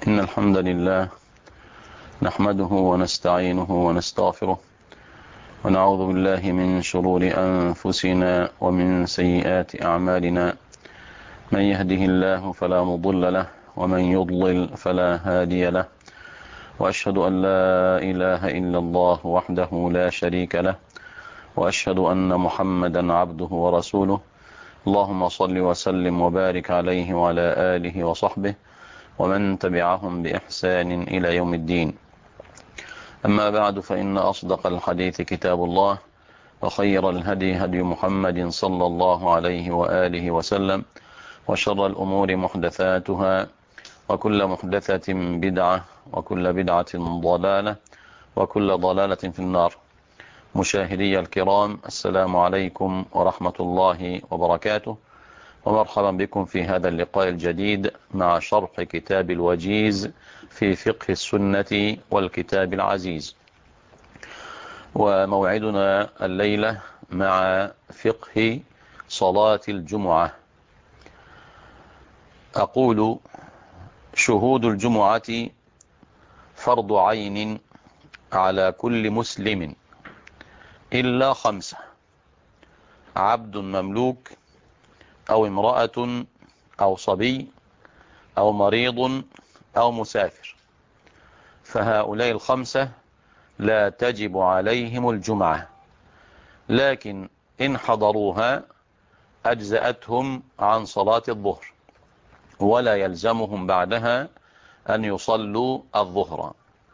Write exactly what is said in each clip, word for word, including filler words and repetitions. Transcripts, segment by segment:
إن الحمد لله نحمده ونستعينه ونستغفره ونعوذ بالله من شرور أنفسنا ومن سيئات أعمالنا. من يهده الله فلا مضل له ومن يضلل فلا هادي له، وأشهد أن لا إله إلا الله وحده لا شريك له، وأشهد أن محمدا عبده ورسوله. اللهم صل وسلم وبارك عليه وعلى آله وصحبه ومن تبعهم بإحسان إلى يوم الدين. أما بعد، فإن أصدق الحديث كتاب الله، وخير الهدي هدي محمد صلى الله عليه وآله وسلم، وشر الأمور محدثاتها، وكل محدثة بدعة، وكل بدعة ضلالة، وكل ضلالة في النار. مشاهدي الكرام، السلام عليكم ورحمة الله وبركاته، ومرحبا بكم في هذا اللقاء الجديد مع شرح كتاب الوجيز في فقه السنة والكتاب العزيز. وموعدنا الليلة مع فقه صلاة الجمعة. أقول: شهود الجمعة فرض عين على كل مسلم إلا خمسة: عبد مملوك، أو امرأة، أو صبي، أو مريض، أو مسافر. فهؤلاء الخمسة لا تجب عليهم الجمعة، لكن إن حضروها أجزأتهم عن صلاة الظهر، ولا يلزمهم بعدها أن يصلوا الظهر.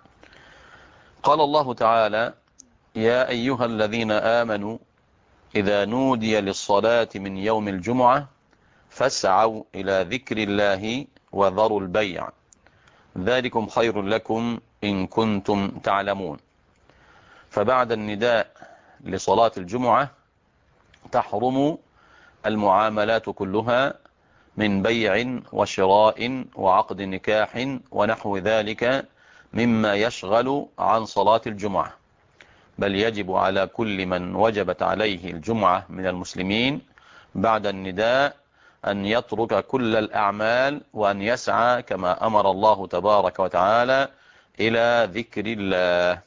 قال الله تعالى: يا أيها الذين آمنوا إذا نودي للصلاة من يوم الجمعة فاسعوا إلى ذكر الله وذروا البيع، ذلكم خير لكم إن كنتم تعلمون. فبعد النداء لصلاة الجمعة تحرم المعاملات كلها من بيع وشراء وعقد نكاح ونحو ذلك مما يشغل عن صلاة الجمعة، بل يجب على كل من وجبت عليه الجمعة من المسلمين بعد النداء أن يترك كل الأعمال وأن يسعى كما أمر الله تبارك وتعالى إلى ذكر الله.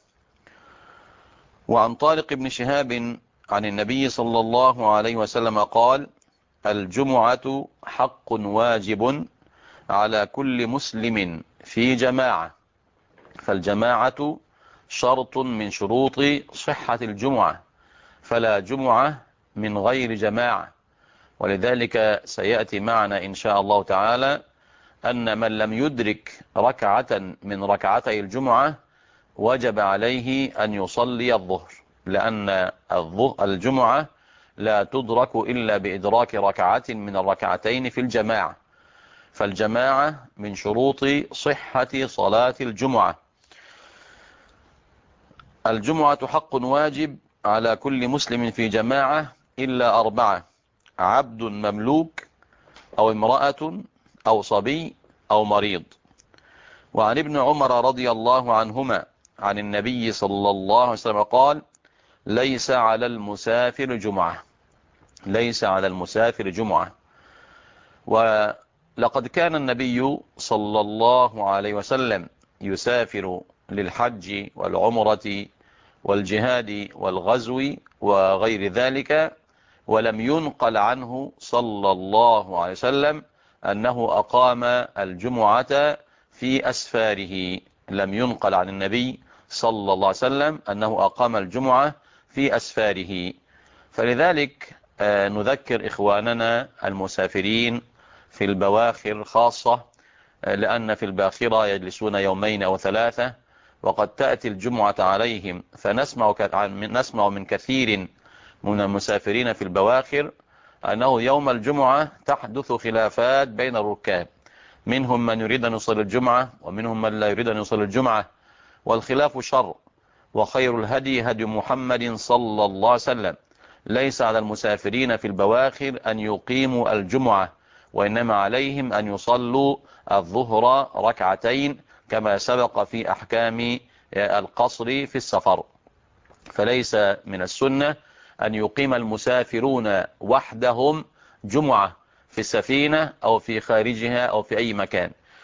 وعن طارق بن شهاب عن النبي صلى الله عليه وسلم قال: الجمعة حق واجب على كل مسلم في جماعة، فالجماعة شرط من شروط صحة الجمعة، فلا جمعة من غير جماعة. ولذلك سيأتي معنا إن شاء الله تعالى أن من لم يدرك ركعة من ركعتي الجمعة وجب عليه أن يصلي الظهر، لأن الجمعة لا تدرك إلا بإدراك ركعة من الركعتين في الجماعة، فالجماعة من شروط صحة صلاة الجمعة. الجمعة حق واجب على كل مسلم في جماعة إلا أربعة: عبد مملوك، أو امرأة، أو صبي، أو مريض. وعن ابن عمر رضي الله عنهما عن النبي صلى الله عليه وسلم قال: ليس على المسافر جمعة، ليس على المسافر جمعة. ولقد كان النبي صلى الله عليه وسلم يسافر للحج والعمرة والجهاد والغزو وغير ذلك، ولم ينقل عنه صلى الله عليه وسلم أنه أقام الجمعة في أسفاره، لم ينقل عن النبي صلى الله عليه وسلم أنه أقام الجمعة في أسفاره. فلذلك نذكر إخواننا المسافرين في البواخر خاصة، لأن في الباخرة يجلسون يومين أو ثلاثة، وقد تأتي الجمعة عليهم، فنسمع نسمع من كثير من المسافرين في البواخر أنه يوم الجمعة تحدث خلافات بين الركاب، منهم من يريد أن يصلي الجمعة ومنهم من لا يريد أن يصلي الجمعة، والخلاف شر. وخير الهدي هدي محمد صلى الله عليه وسلم. ليس على المسافرين في البواخر أن يقيموا الجمعة، وإنما عليهم أن يصلوا الظهر ركعتين كما سبق في أحكام القصر في السفر. فليس من السنة أن يقيم المسافرون وحدهم جمعة في السفينة أو في خارجها أو في أي مكان،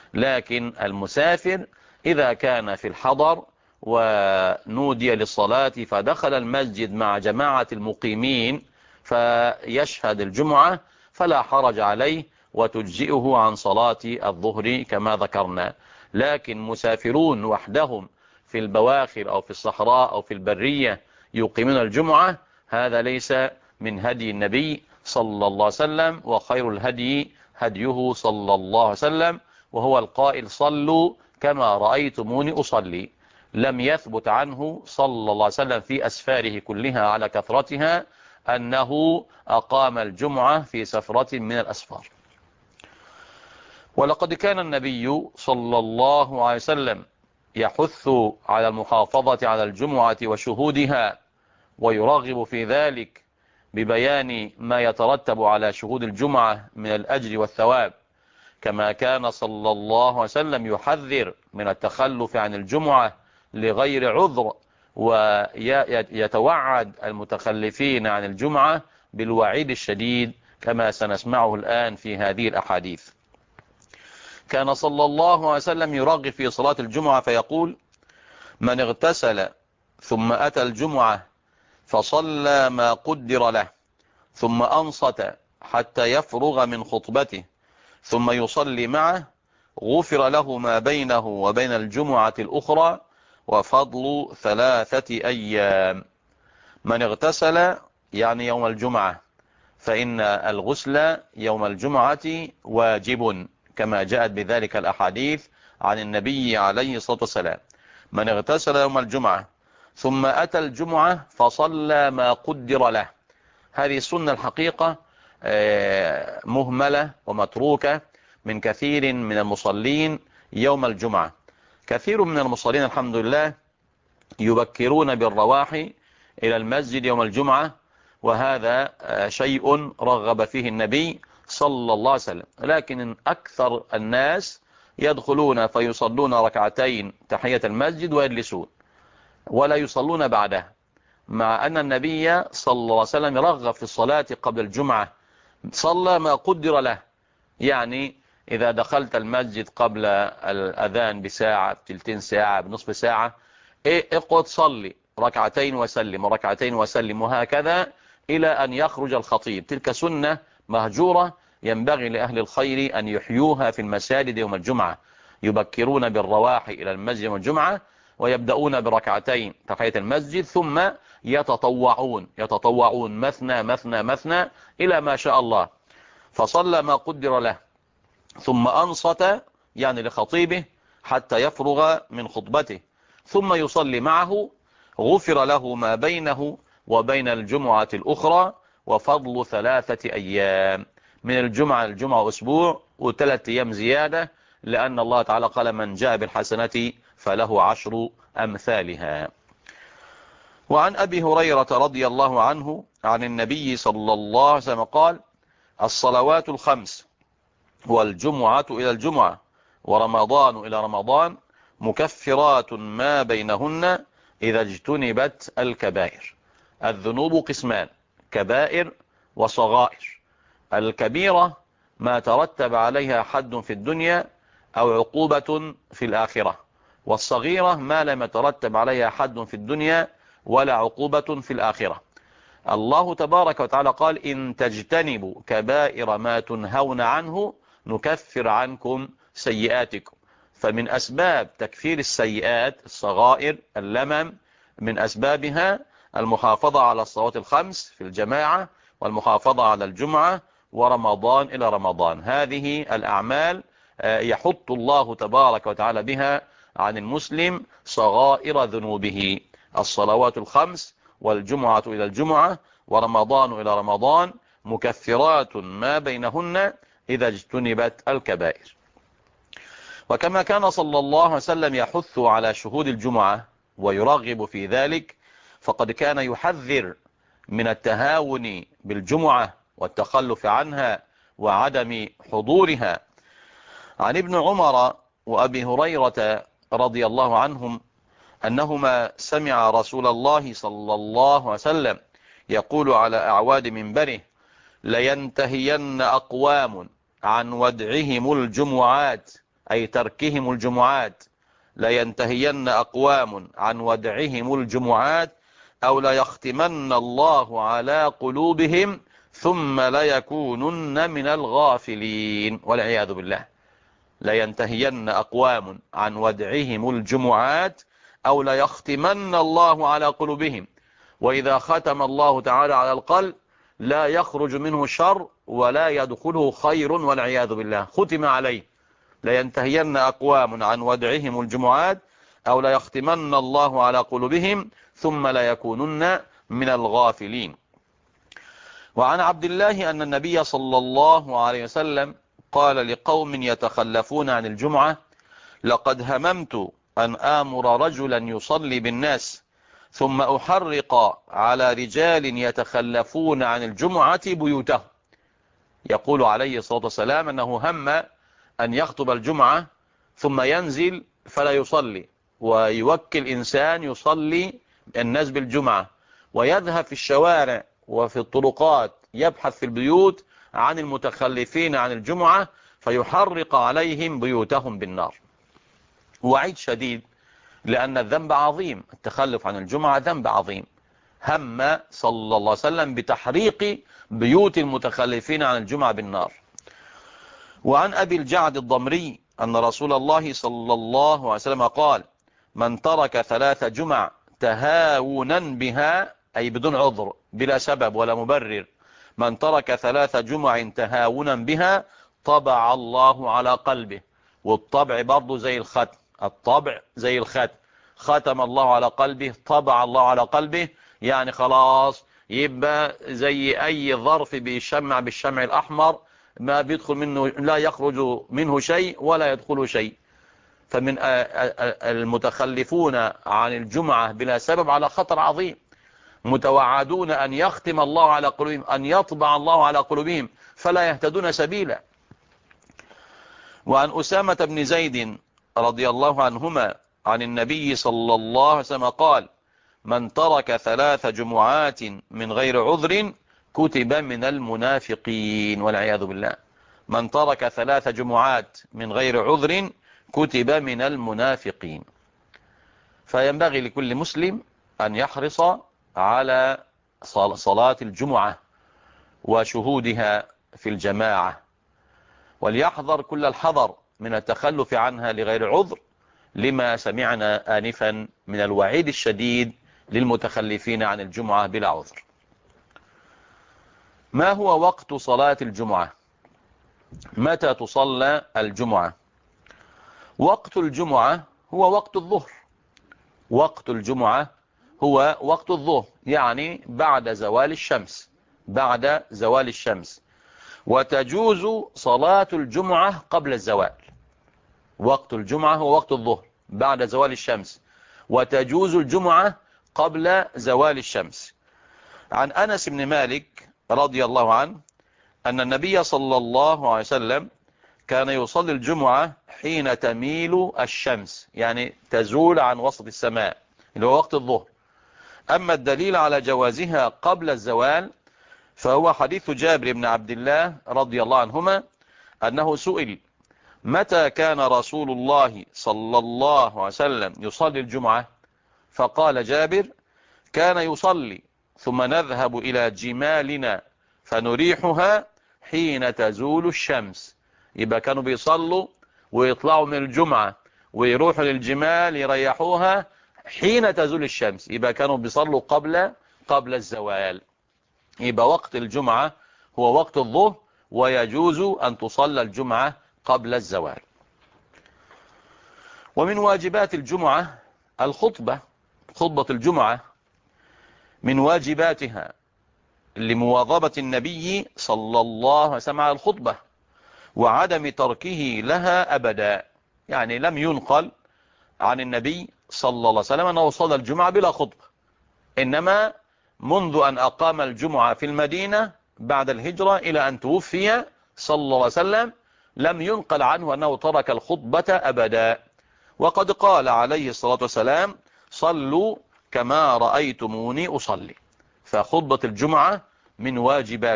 لكن المسافر إذا كان في الحضر ونودي للصلاة فدخل المسجد مع جماعة المقيمين فيشهد الجمعة فلا حرج عليه وتجزئه عن صلاة الظهر كما ذكرنا. لكن مسافرون وحدهم في البواخر أو في الصحراء أو في البرية يقيمون الجمعة، هذا ليس من هدي النبي صلى الله عليه وسلم، وخير الهدي هديه صلى الله عليه وسلم، وهو القائل صلوا كما رأيتموني أصلي. لم يثبت عنه صلى الله عليه وسلم في أسفاره كلها على كثرتها أنه أقام الجمعة في سفرة من الأسفار. ولقد كان النبي صلى الله عليه وسلم يحث على المحافظة على الجمعة وشهودها، ويرغب في ذلك ببيان ما يترتب على شهود الجمعة من الأجر والثواب، كما كان صلى الله عليه وسلم يحذر من التخلف عن الجمعة لغير عذر، ويتوعد المتخلفين عن الجمعة بالوعيد الشديد كما سنسمعه الآن في هذه الأحاديث. كان صلى الله عليه وسلم يرغب في صلاة الجمعة فيقول: من اغتسل ثم أتى الجمعة فصلى ما قدر له ثم أنصت حتى يفرغ من خطبته ثم يصلي معه غفر له ما بينه وبين الجمعة الأخرى وفضل ثلاثة أيام. من اغتسل يعني يوم الجمعة، فإن الغسل يوم الجمعة واجب كما جاءت بذلك الأحاديث عن النبي عليه الصلاة والسلام. من اغتسل يوم الجمعة ثم أتى الجمعة فصلى ما قدر له. هذه السنة الحقيقة مهملة ومتروكة من كثير من المصلين يوم الجمعة. كثير من المصلين الحمد لله يبكرون بالرواح إلى المسجد يوم الجمعة، وهذا شيء رغب فيه النبي صلى الله عليه وسلم. لكن أكثر الناس يدخلون فيصلون ركعتين تحية المسجد ويجلسون ولا يصلون بعدها، مع أن النبي صلى الله عليه وسلم رغب في الصلاة قبل الجمعة، صلى ما قدر له. يعني إذا دخلت المسجد قبل الأذان بساعة، بتلتين ساعة، بنصف ساعة، اقعد صلي ركعتين وسلم وركعتين وسلم، وهكذا إلى أن يخرج الخطيب. تلك سنة مهجورة ينبغي لأهل الخير أن يحيوها في المساجد يوم الجمعة. يبكرون بالرواح إلى المسجد يوم الجمعة ويبدأون بركعتين تحية المسجد ثم يتطوعون يتطوعون مثنى مثنى مثنى إلى ما شاء الله. فصلى ما قدر له ثم أنصت يعني لخطيبه حتى يفرغ من خطبته ثم يصلي معه غفر له ما بينه وبين الجمعة الأخرى وفضل ثلاثة أيام. من الجمعة الجمعة أسبوع وثلاثة أيام زيادة، لأن الله تعالى قال: من جاء بالحسنة فله عشر أمثالها. وعن أبي هريرة رضي الله عنه عن النبي صلى الله عليه وسلم قال: الصلوات الخمس والجمعة إلى الجمعة ورمضان إلى رمضان مكفرات ما بينهن إذا اجتنبت الكبائر. الذنوب قسمان: كبائر وصغائر. الكبيرة ما ترتب عليها حد في الدنيا أو عقوبة في الآخرة، والصغيرة ما لم يترتب عليها حد في الدنيا ولا عقوبة في الآخرة. الله تبارك وتعالى قال: إن تجتنبوا كبائر ما تنهون عنه نكفر عنكم سيئاتكم. فمن أسباب تكفير السيئات الصغائر اللمم، من أسبابها المحافظة على الصلوات الخمس في الجماعة، والمحافظة على الجمعة ورمضان إلى رمضان. هذه الأعمال يحط الله تبارك وتعالى بها عن المسلم صغائر ذنوبه. الصلوات الخمس والجمعة إلى الجمعة ورمضان إلى رمضان مكفرات ما بينهن إذا اجتنبت الكبائر. وكما كان صلى الله عليه وسلم يحث على شهود الجمعة ويرغب في ذلك، فقد كان يحذر من التهاون بالجمعة والتخلف عنها وعدم حضورها. عن ابن عمر وأبي هريرة رضي الله عنهم أنهما سمع رسول الله صلى الله عليه وسلم يقول على أعواد منبره: لينتهين أقوام عن ودعهم الجمعات أي تركهم الجمعات، لينتهين أقوام عن ودعهم الجمعات أو ليختمن الله على قلوبهم ثم ليكونن من الغافلين والعياذ بالله. لينتهين أقوام عن ودعهم الجمعات أو ليختمن الله على قلوبهم. وإذا ختم الله تعالى على القلب لا يخرج منه شر ولا يدخله خير والعياذ بالله، ختم عليه. لينتهين أقوام عن ودعهم الجمعات أو ليختمن الله على قلوبهم ثم ليكونن من الغافلين. وعن عبد الله أن النبي صلى الله عليه وسلم قال لقوم يتخلفون عن الجمعة: لقد هممت أن آمر رجلا يصلي بالناس ثم أحرق على رجال يتخلفون عن الجمعة بيوتهم. يقول عليه الصلاة والسلام أنه هم أن يخطب الجمعة ثم ينزل فلا يصلي، ويوكل إنسان يصلي الناس بالجمعة، ويذهب في الشوارع وفي الطرقات يبحث في البيوت عن المتخلفين عن الجمعة فيحرق عليهم بيوتهم بالنار. وعيد شديد، لأن الذنب عظيم، التخلف عن الجمعة ذنب عظيم. هم صلى الله عليه وسلم بتحريق بيوت المتخلفين عن الجمعة بالنار. وعن أبي الجعد الضمري أن رسول الله صلى الله عليه وسلم قال: من ترك ثلاث جمع تهاونا بها، أي بدون عذر بلا سبب ولا مبرر، من ترك ثلاث جمع تهاونا بها طبع الله على قلبه. والطبع برضو زي الختم، الطبع زي الختم، ختم الله على قلبه، طبع الله على قلبه، يعني خلاص يبقى زي أي ظرف بيشمع بالشمع الأحمر، ما بيدخل منه، لا يخرج منه شيء ولا يدخل شيء. فمن المتخلفون عن الجمعة بلا سبب على خطر عظيم، متوعدون أن يختم الله على قلوبهم، أن يطبع الله على قلوبهم فلا يهتدون سبيلا. وعن أسامة بن زيد رضي الله عنهما عن النبي صلى الله عليه وسلم قال: من ترك ثلاث جمعات من غير عذر كتب من المنافقين والعياذ بالله. من ترك ثلاث جمعات من غير عذر كتب من المنافقين. فينبغي لكل مسلم أن يحرص على صلاة الجمعة وشهودها في الجماعة، وليحذر كل الحذر من التخلف عنها لغير عذر، لما سمعنا آنفا من الوعيد الشديد للمتخلفين عن الجمعة بلا عذر. ما هو وقت صلاة الجمعة؟ متى تصلى الجمعة؟ وقت الجمعة هو وقت الظهر. وقت الجمعة هو وقت الظهر، يعني بعد زوال الشمس، بعد زوال الشمس. وتجوز صلاة الجمعة قبل الزوال. وقت الجمعة هو وقت الظهر بعد زوال الشمس، وتجوز الجمعة قبل زوال الشمس. عن أنس بن مالك رضي الله عنه أن النبي صلى الله عليه وسلم كان يصلي الجمعة حين تميل الشمس، يعني تزول عن وسط السماء، اللي هو وقت الظهر. أما الدليل على جوازها قبل الزوال فهو حديث جابر بن عبد الله رضي الله عنهما أنه سئل: متى كان رسول الله صلى الله عليه وسلم يصلي الجمعة؟ فقال جابر: كان يصلي ثم نذهب إلى جمالنا فنريحها حين تزول الشمس. يبقى كانوا بيصلوا ويطلعوا من الجمعة ويروحوا للجمال يريحوها حين تزول الشمس، يبقى كانوا بيصلوا قبل قبل الزوال. يبقى وقت الجمعة هو وقت الظهر، ويجوز أن تصلى الجمعة قبل الزوال. ومن واجبات الجمعة الخطبة. خطبة الجمعة من واجباتها لمواظبة النبي صلى الله عليه وسلم على الخطبة وعدم تركه لها أبدا. يعني لم ينقل عن النبي صلى الله عليه وسلم أنه صلى الجمعة بلا خطبة، إنما منذ أن أقام الجمعة في المدينة بعد الهجرة إلى أن توفي صلى الله عليه وسلم لم ينقل عنه أنه ترك الخطبة أبدا. وقد قال عليه الصلاة والسلام: صلوا كما رأيتموني أصلي. فخطبة الجمعة من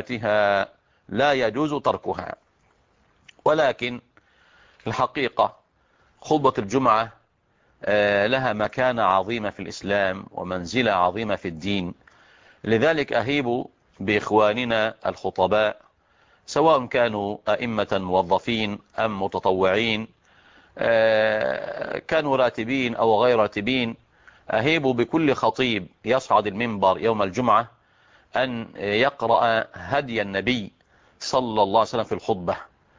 واجباتها لا يجوز تركها. ولكن الحقيقة خطبة الجمعة لها مكانة عظيمة في الإسلام ومنزلة عظيمة في الدين. لذلك أهيب بإخواننا الخطباء سواء كانوا أئمة موظفين أم متطوعين، كانوا راتبين أو غير راتبين، أهيب بكل خطيب يصعد المنبر يوم الجمعة أن يقرأ هدي النبي صلى الله عليه وسلم في الخطبة،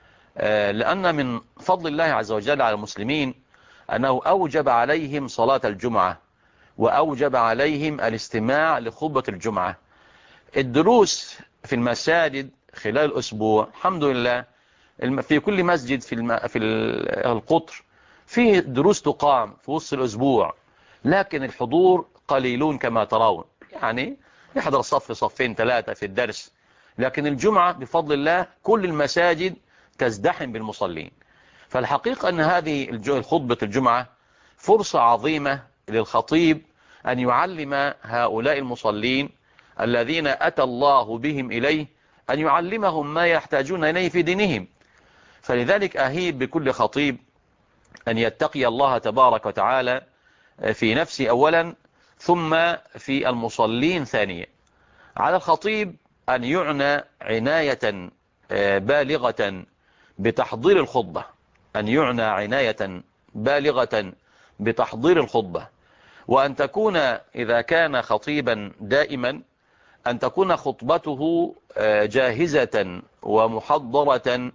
لأن من فضل الله عز وجل على المسلمين أنه أوجب عليهم صلاة الجمعة وأوجب عليهم الاستماع لخطبة الجمعة. الدروس في المساجد خلال الأسبوع الحمد لله في كل مسجد في الم... في القطر فيه دروس تقام في وسط الأسبوع، لكن الحضور قليلون كما ترون، يعني يحضر صف صفين ثلاثة في الدرس. لكن الجمعة بفضل الله كل المساجد تزدحم بالمصلين. فالحقيقة أن هذه الخطبة الجمعة فرصة عظيمة للخطيب أن يعلم هؤلاء المصلين الذين أتى الله بهم إليه، أن يعلمهم ما يحتاجون إليه في دينهم. فلذلك أهيب بكل خطيب أن يتقي الله تبارك وتعالى في نفسه أولا ثم في المصلين ثانيا. على الخطيب أن يعنى عناية بالغة بتحضير الخطبة، أن يعنى عناية بالغة بتحضير الخطبة، وأن تكون إذا كان خطيبا دائما أن تكون خطبته جاهزة ومحضرة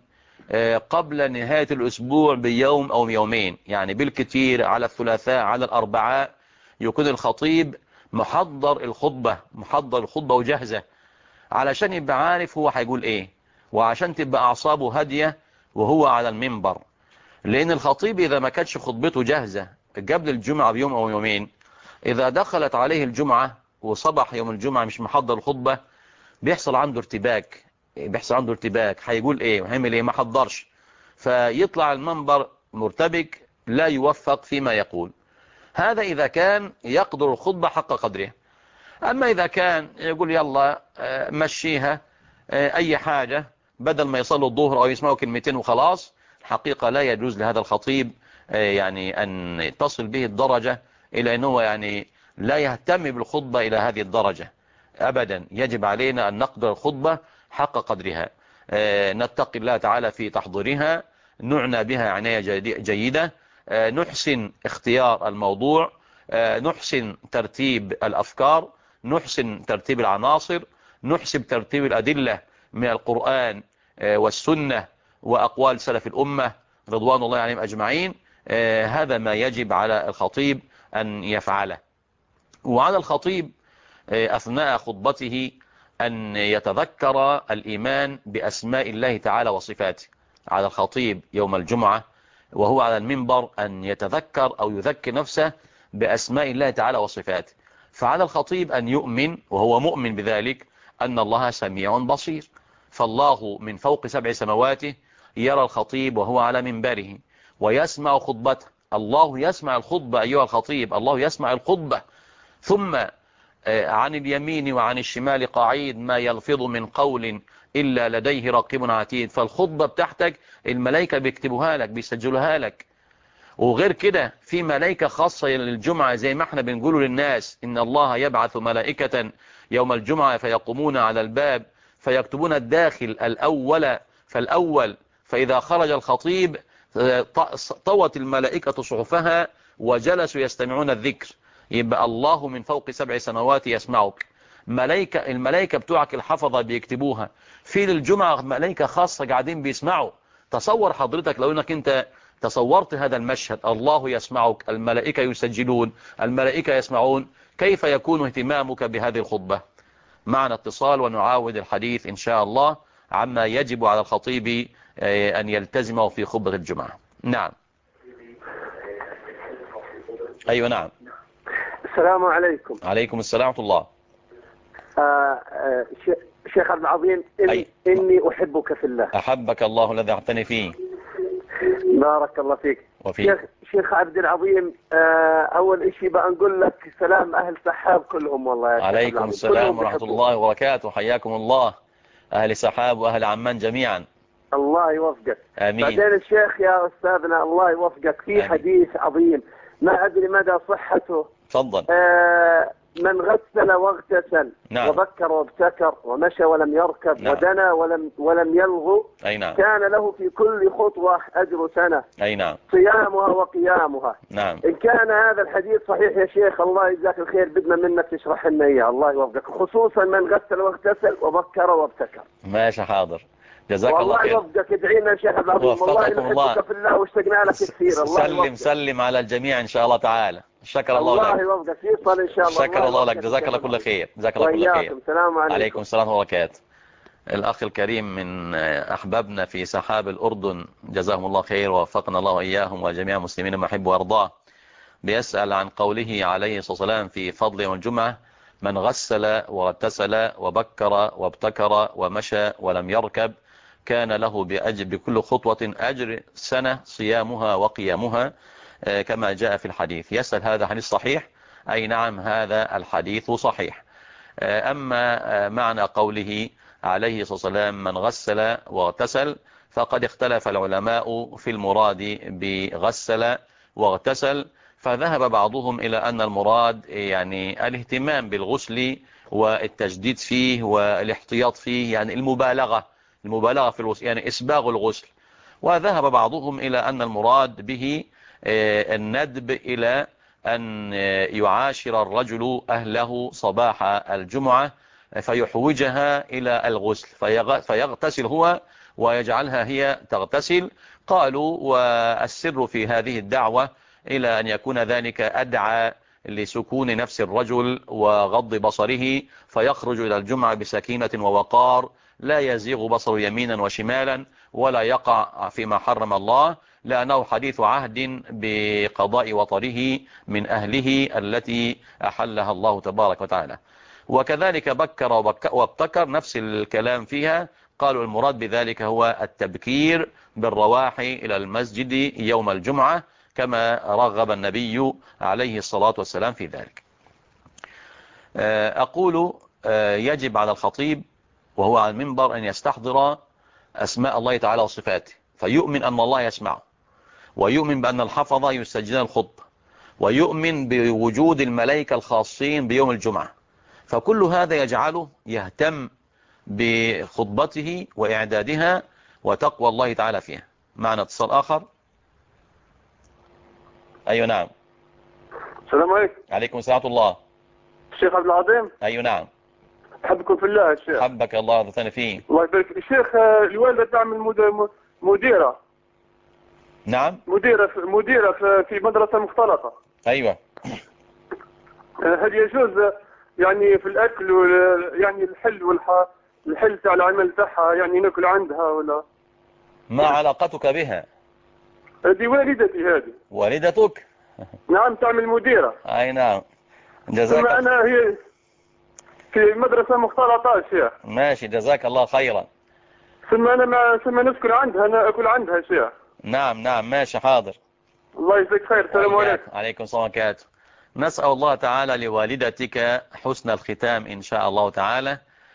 قبل نهاية الأسبوع بيوم أو يومين، يعني بالكثير على الثلاثاء على الأربعاء يكون الخطيب محضر الخطبة محضر الخطبة وجاهزة، علشان يبقى عارف هو هيقول إيه، وعشان تبقى أعصابه هادية وهو على المنبر. لأن الخطيب إذا ما كانتش خطبته جاهزة قبل الجمعة بيوم أو يومين، إذا دخلت عليه الجمعة وصبح يوم الجمعة مش محضر الخطبة بيحصل عنده ارتباك بيحصل عنده ارتباك هيقول ايه وهيعمل ايه، ما حضرش، فيطلع المنبر مرتبك لا يوفق فيما يقول. هذا إذا كان يقدر الخطبة حق قدره. أما إذا كان يقول يلا مشيها أي حاجة بدل ما يصلوا الظهر أو يسمعوا كلمتين وخلاص، الحقيقة لا يجوز لهذا الخطيب يعني أن تصل به الدرجة إلى أنه يعني لا يهتم بالخطبة إلى هذه الدرجة أبدا. يجب علينا أن نقدر الخطبة حق قدرها، نتقي الله تعالى في تحضيرها، نعنى بها عناية جيدة، نحسن اختيار الموضوع، نحسن ترتيب الأفكار، نحسن ترتيب العناصر، نحسب ترتيب الأدلة من القرآن والسنة وأقوال سلف الأمة رضوان الله عليهم أجمعين. هذا ما يجب على الخطيب أن يفعله. وعلى الخطيب أثناء خطبته أن يتذكر الإيمان بأسماء الله تعالى وصفاته. على الخطيب يوم الجمعة وهو على المنبر أن يتذكر أو يذكر نفسه بأسماء الله تعالى وصفاته. فعلى الخطيب أن يؤمن وهو مؤمن بذلك أن الله سميع بصير، فالله من فوق سبع سماواته يرى الخطيب وهو على منبره ويسمع خطبته. الله يسمع الخطبة أيها الخطيب، الله يسمع الخطبة. ثم عن اليمين وعن الشمال قعيد ما يلفظ من قول إلا لديه رقيب عتيد. فالخطبة بتاعتك الملائكة بيكتبوها لك بيسجلوها لك. وغير كده في ملائكة خاصة للجمعة زي ما احنا بنقول للناس إن الله يبعث ملائكة يوم الجمعة فيقومون على الباب فيكتبون الداخل الأول فالأول، فإذا خرج الخطيب طوت الملائكة صحفها وجلسوا يستمعون الذكر. يبقى الله من فوق سبع سماوات يسمعك. ملائكة الملائكة بتوعك الحفظة بيكتبوها. في للجمعة ملائكة خاصة قاعدين بيسمعوا. تصور حضرتك لو انك انت تصورت هذا المشهد، الله يسمعك، الملائكة يسجلون، الملائكة يسمعون، كيف يكون اهتمامك بهذه الخطبة؟ معنا اتصال ونعاود الحديث إن شاء الله عما يجب على الخطيب أن يلتزمه في خطبة الجمعة. نعم. أيوة نعم. السلام عليكم. عليكم السلام ورحمة الله. آه آه شيخ عبد العظيم إن أي. إني أحبك في الله. أحبك الله الذي أعطاني فيه. بارك الله فيك. وفيك. شيخ شيخ عبد العظيم، آه أول شيء بقى نقول لك سلام أهل سحاب كلهم والله يا عليكم شيخ السلام ورحمة الله وبركاته، حياكم الله أهل سحاب وأهل عمان جميعا. الله يوفقك. آمين. بعدين الشيخ يا أستاذنا الله يوفقك في آمين. حديث عظيم ما أدري مدى صحته. تفضل. آه من غسل واغتسل نعم. وبكر وابتكر ومشى ولم يركب نعم. ودنا ولم ولم يلغو أي نعم. كان له في كل خطوة أجر سنة أي نعم. صيامها وقيامها. نعم. إن كان هذا الحديث صحيح يا شيخ الله يجزاك الخير بدنا منك تشرح لنا إياه الله يوفقك، خصوصا من غسل واغتسل وبكر وابتكر. ماشي حاضر. جزاك الله والله خير. يوفقك ادعي لنا يا شيخ عبد العظيم والله وفقكم الله. نحبك في الله واشتقنا لك كثير. الله سلم يوفقك. سلم على الجميع إن شاء الله تعالى. شكر الله الله لك. يوفقك يصل إن شاء الله. شكر الله لك. يوفقك جزاك يا الله شيخ كل عبد خير. جزاك الله كل العظيم. خير. وإياكم. السلام عليكم. عليكم السلام ورحمة الله وبركاته. الأخ الكريم من أحبابنا في سحاب الأردن جزاهم الله خير ووفقنا الله وإياهم وجميع المسلمين ما يحب ويرضاه، بيسأل عن قوله عليه الصلاة والسلام في فضل يوم الجمعة: من غسل واغتسل وبكر وابتكر ومشى ولم يركب كان له بأجر بكل خطوة أجر سنة صيامها وقيامها كما جاء في الحديث. يسأل هذا حديث صحيح؟ أي نعم هذا الحديث صحيح. أما معنى قوله عليه الصلاة والسلام من غسل واغتسل فقد اختلف العلماء في المراد بغسل واغتسل، فذهب بعضهم إلى أن المراد يعني الاهتمام بالغسل والتجديد فيه والاحتياط فيه، يعني المبالغة المبالغة في الغسل يعني إسباغ الغسل. وذهب بعضهم إلى أن المراد به الندب إلى أن يعاشر الرجل أهله صباح الجمعة فيحوجها إلى الغسل فيغتسل هو ويجعلها هي تغتسل. قالوا والسر في هذه الدعوة إلى أن يكون ذلك أدعى لسكون نفس الرجل وغض بصره فيخرج إلى الجمعة بسكينة ووقار لا يزيغ بصر يمينا وشمالا ولا يقع فيما حرم الله، لأنه حديث عهد بقضاء وطره من أهله التي أحلها الله تبارك وتعالى. وكذلك بكر وابتكر نفس الكلام فيها، قالوا المراد بذلك هو التبكير بالرواح إلى المسجد يوم الجمعة كما رغب النبي عليه الصلاة والسلام في ذلك. أقول يجب على الخطيب وهو على المنبر أن يستحضر أسماء الله تعالى وصفاته، فيؤمن أن الله يسمعه، ويؤمن بأن الحفظة يسجلون الخطبة، ويؤمن بوجود الملائكة الخاصين بيوم الجمعة. فكل هذا يجعله يهتم بخطبته وإعدادها وتقوى الله تعالى فيها. معنا اتصال آخر. أيوة نعم. السلام عليكم. عليكم السلام ورحمة الله. الشيخ عبد العظيم. أيوة نعم. حبكم في الله الشيخ. حبك الله رضي فيه. الله يبارك. الشيخ الوالدة تعمل مديرة. نعم. مديرة في مديرة في مدرسة مختلطة. أيوة. هل يجوز يعني في الأكل يعني الحل والح الحل تاع العمل تاعها يعني ناكل عندها ولا؟ ما علاقتك بها؟ هذه والدتي. هذه والدتك؟ نعم تعمل مديرة. أي نعم. جزاك الله. أنا هي في مدرسة مختلطة شيخ. ماشي جزاك الله خيرا. ثم أنا ما ثم نسكن عندها أنا أكل عندها شيخ. نعم نعم ماشي حاضر. الله يجزاك خير. السلام عليكم. عليكم السلام وبركاته. نسأل الله تعالى لوالدتك حسن الختام إن شاء الله تعالى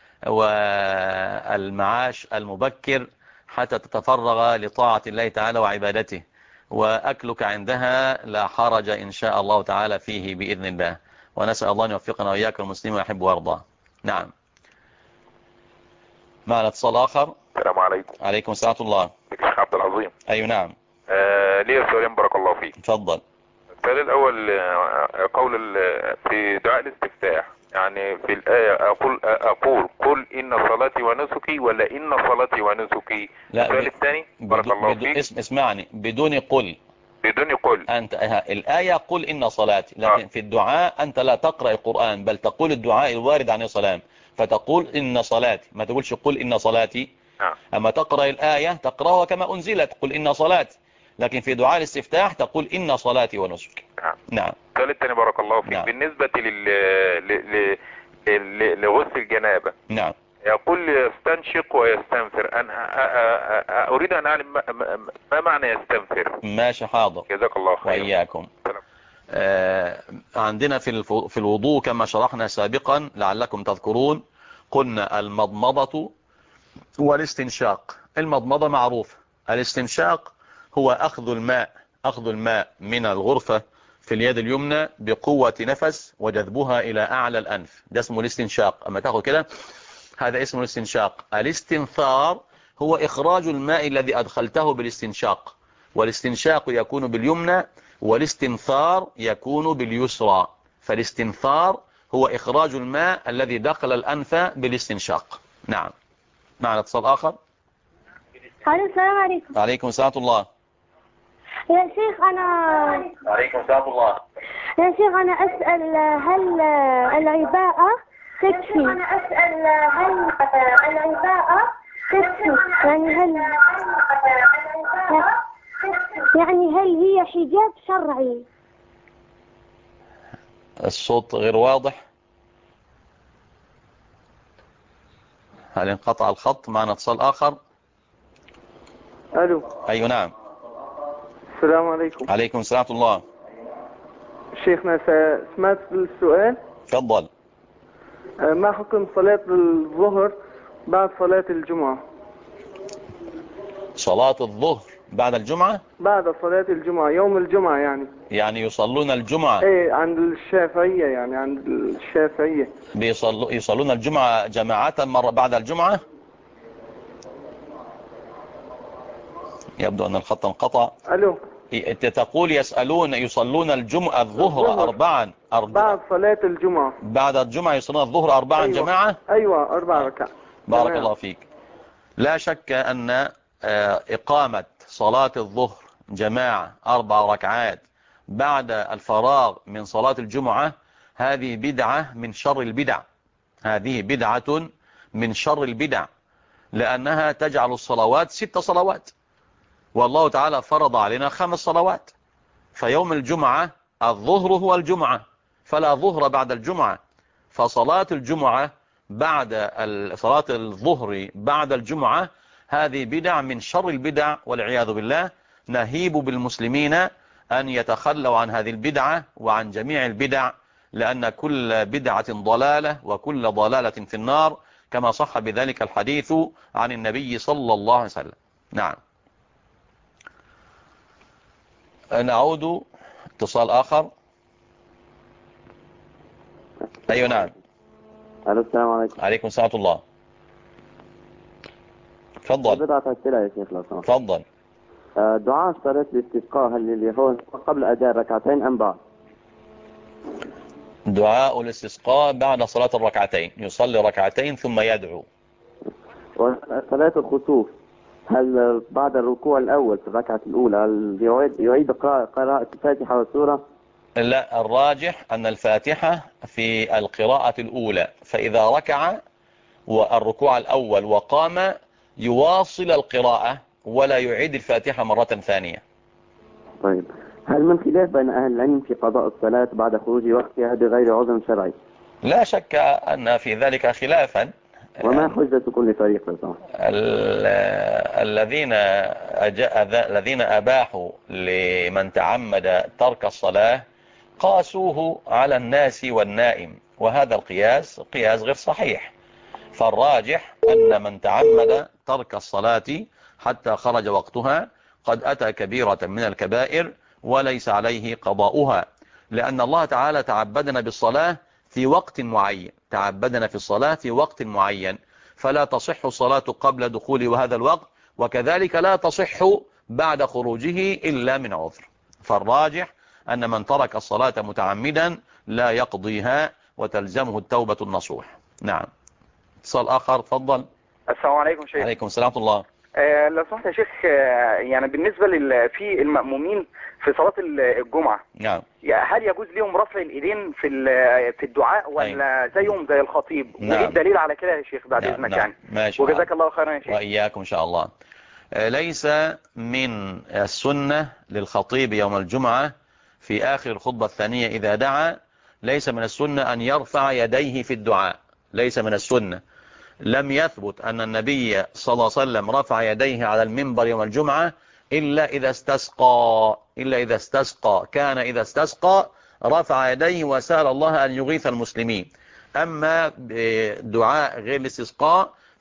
والمعاش المبكر حتى تتفرغ لطاعة الله تعالى وعبادته، وأكلك عندها لا حرج إن شاء الله تعالى فيه بإذن الله، ونسأل الله أن يوفقنا وإياك المسلمين ويحب ويرضى. نعم. معنا اتصال آخر. السلام عليكم. عليكم السلام ورحمة الله. الشيخ عبد العظيم. أيوة نعم. آه ليه سؤالين بارك الله فيك. تفضل. السؤال الأول قول في دعاء الاستفتاح، يعني في الآية أقول أقول قل إن صلاتي ونسكي ولا إن صلاتي ونسكي؟ لا. السؤال الثاني بارك الله فيك. اسم اسمعني بدون قل. بدون قل. أنت الآية قل إن صلاتي، لكن آه. في الدعاء أنت لا تقرأ القرآن بل تقول الدعاء الوارد عن السلام، فتقول إن صلاتي، ما تقولش قل إن صلاتي. آه. أما تقرأ الآية تقرأها كما أنزلت قل إن صلاتي، لكن في دعاء الاستفتاح تقول إن صلاتي ونسكي. نعم. نعم. السؤال الثاني بارك الله فيك. نعم. بالنسبة لل ل... ل... لغسل الجنابة. نعم. يقول يستنشق ويستنفر، أنا أريد أن أعلم ما معنى يستنفر. ماشي حاضر. جزاك الله خير. وإياكم. آه عندنا في في الوضوء كما شرحنا سابقا لعلكم تذكرون، قلنا المضمضة والاستنشاق. المضمضة معروف. الاستنشاق هو أخذ الماء أخذ الماء من الغرفة في اليد اليمنى بقوة نفس وجذبها إلى أعلى الأنف، ده اسمه الاستنشاق. أما تاخذ كده هذا اسمه الاستنشاق. الاستنثار هو إخراج الماء الذي أدخلته بالاستنشاق، والاستنشاق يكون باليمنى والاستنثار يكون باليسرى. فالاستنثار هو إخراج الماء الذي دخل الأنف بالاستنشاق. نعم. معنا اتصال آخر. السلام عليكم. عليكم السلام الله. يا شيخ أنا عليكم السلام الله. يا شيخ أنا أسأل هل العباءة تكفي؟ أنا أسأل هل العباءة تكفي؟ يعني هل يعني هل هي حجاب شرعي؟ الصوت غير واضح. هل انقطع الخط؟ معنا اتصال آخر. الو. أيوة نعم. السلام عليكم. عليكم السلام الله. شيخنا سمعت السؤال. تفضل. ما حكم صلاة الظهر بعد صلاة الجمعة؟ صلاة الظهر بعد الجمعة؟ بعد صلاة الجمعة يوم الجمعة يعني. يعني يصلون الجمعة؟ ايه عند الشافعية، يعني عند الشافعية بيصلوا يصلون الجمعة جماعة مرة بعد الجمعة؟ يبدو أن الخط انقطع. الو. انت تقول يسألون يصلون الجمعة الظهر أربعا أربعا بعد صلاة الجمعة. بعد الجمعة يصلون الظهر أربعا. أيوة. جماعة. أيوة أربع ركعات. بارك جماعة. الله فيك. لا شك أن إقامة صلاة الظهر جماعة أربع ركعات بعد الفراغ من صلاة الجمعة هذه بدعة من شر البدع. هذه بدعة من شر البدع، لأنها تجعل الصلوات ست صلوات، والله تعالى فرض علينا خمس صلوات. فيوم الجمعة الظهر هو الجمعة، فلا ظهر بعد الجمعة. فصلاة الجمعة بعد صلاة الظهر بعد الجمعة هذه بدع من شر البدع والعياذ بالله. نهيب بالمسلمين أن يتخلوا عن هذه البدعة وعن جميع البدع، لأن كل بدعة ضلالة وكل ضلالة في النار، كما صح بذلك الحديث عن النبي صلى الله عليه وسلم. نعم. نعود. اتصال آخر. أيوة نعم. السلام عليكم. عليكم السلام الله. تفضل. بضعة أسئلة يا شيخ لو سمحت. تفضل. دعاء صلاة الاستسقاء هل اللي هو قبل أداء ركعتين أم بعد؟ دعاء الاستسقاء بعد صلاة الركعتين، يصلي ركعتين ثم يدعو. وصلاة الخسوف هل بعد الركوع الأول في الركعة الأولى هل يعيد, يعيد قراءة الفاتحة والسورة؟ لا، الراجح أن الفاتحة في القراءة الأولى، فإذا ركع والركوع الأول وقام يواصل القراءة ولا يعيد الفاتحة مرة ثانية. طيب، هل من خلاف بين أهل العلم في قضاء الصلاة بعد خروج وقتها بغير عذر شرعي؟ لا شك أن في ذلك خلافا. وما حجة كل فريق لصح؟ الذين الذين أباحوا لمن تعمد ترك الصلاة قاسوه على الناس والنائم، وهذا القياس قياس غير صحيح. فالراجح أن من تعمد ترك الصلاة حتى خرج وقتها قد أتى كبيرة من الكبائر وليس عليه قضاؤها، لأن الله تعالى تعبدنا بالصلاة في وقت معين، تعبدنا في الصلاة في وقت معين، فلا تصح الصلاة قبل دخول وهذا الوقت، وكذلك لا تصح بعد خروجه إلا من عذر. فالراجح أن من ترك الصلاة متعمدا لا يقضيها وتلزمه التوبة النصوح. نعم. اتصال آخر. تفضل. السلام عليكم شيخ. عليكم السلام ورحمة الله. آه لو سمحت يا شيخ، آه يعني بالنسبة لل في المأمومين في صلاة الجمعة، نعم، هل يجوز لهم رفع الإيدين في في الدعاء ولا زيهم زي الخطيب؟ نعم. وإيه الدليل على كده يا شيخ بعد نعم. إذنك؟ نعم. يعني ماشي. وجزاك الله خيرا يا شيخ. وإياكم إن شاء الله. ليس من السنة للخطيب يوم الجمعة في آخر الخطبة الثانية إذا دعا، ليس من السنة أن يرفع يديه في الدعاء، ليس من السنة. لم يثبت أن النبي صلى الله عليه وسلم رفع يديه على المنبر يوم الجمعة إلا إذا استسقى إلا إذا استسقى كان إذا استسقى رفع يديه وسأل الله أن يغيث المسلمين. أما دعاء غير الاستسقاء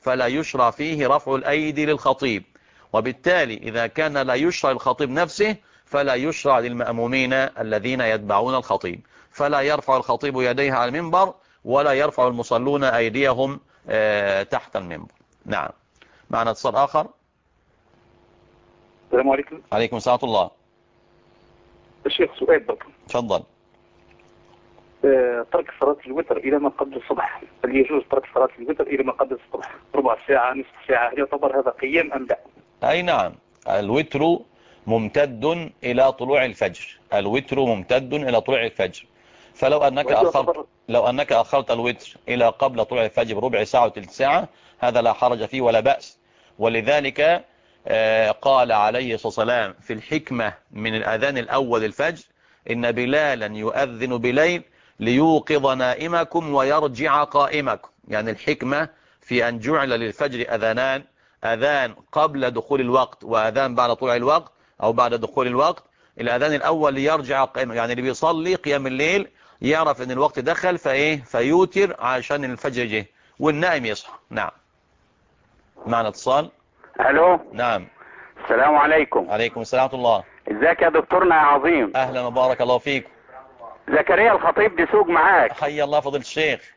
فلا يشرع فيه رفع الأيدي للخطيب، وبالتالي إذا كان لا يشرع الخطيب نفسه فلا يشرع للمأمومين الذين يتبعون الخطيب، فلا يرفع الخطيب يديه على المنبر ولا يرفع المصلون أيديهم تحت المنبر. نعم. معنا اتصال آخر. السلام عليكم. عليكم السلام ورحمة الله. الشيخ سؤال برضه. تفضل. آه، ترك صلاة الوتر إلى ما قبل الصبح، هل يجوز ترك صلاة الوتر إلى ما قبل الصبح؟ ربع ساعة، نصف ساعة، هل يعتبر هذا قيام أم لا؟ أي نعم، الوتر ممتد إلى طلوع الفجر، الوتر ممتد إلى طلوع الفجر، فلو أنك أخرت لو أنك أخرت الوتر إلى قبل طلوع الفجر بربع ساعة وثلث ساعة هذا لا حرج فيه ولا بأس. ولذلك قال عليه الصلاة والسلام في الحكمة من الأذان الأول للفجر: إن بلالا يؤذن بليل ليوقظ نائمكم ويرجع قائمكم. يعني الحكمة في أن جعل للفجر أذانان، أذان قبل دخول الوقت وأذان بعد طلوع الوقت أو بعد دخول الوقت. الأذان الأول ليرجع قائمة، يعني اللي بيصلي قيام الليل يعرف أن الوقت دخل فإيه فيوتر عشان الفجر جه، والنائم يصحى. نعم. معنا اتصال. الو. نعم. السلام عليكم. عليكم السلام ورحمة الله. ازيك يا دكتورنا يا عظيم؟ اهلا وبارك الله فيك. زكريا الخطيب دسوق معاك. حي الله فضيلة الشيخ.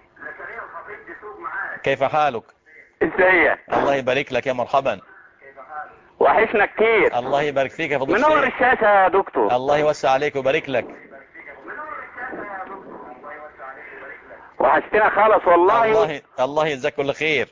كيف حالك؟ ازيك؟ الله يبارك لك، يا مرحبا. وحشنا كتير. الله يبارك فيك يا فضيلة الشيخ. منور الشاشة يا دكتور. الله يوسع عليك ويبارك لك. وحشتنا خالص والله. الله الله يجزاك كل خير.